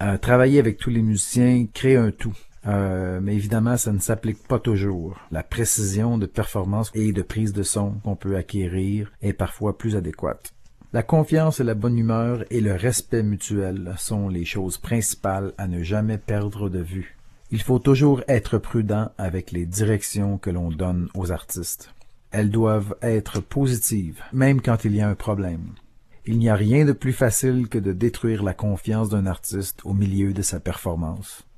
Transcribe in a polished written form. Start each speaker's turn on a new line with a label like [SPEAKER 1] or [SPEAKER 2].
[SPEAKER 1] Travailler avec tous les musiciens crée un tout. Mais évidemment, ça ne s'applique pas toujours. La précision de performance et de prise de son qu'on peut acquérir est parfois plus adéquate. La confiance et la bonne humeur et le respect mutuel sont les choses principales à ne jamais perdre de vue. Il faut toujours être prudent avec les directions que l'on donne aux artistes. Elles doivent être positives, même quand il y a un problème. Il n'y a rien de plus facile que de détruire la confiance d'un artiste au milieu de sa performance.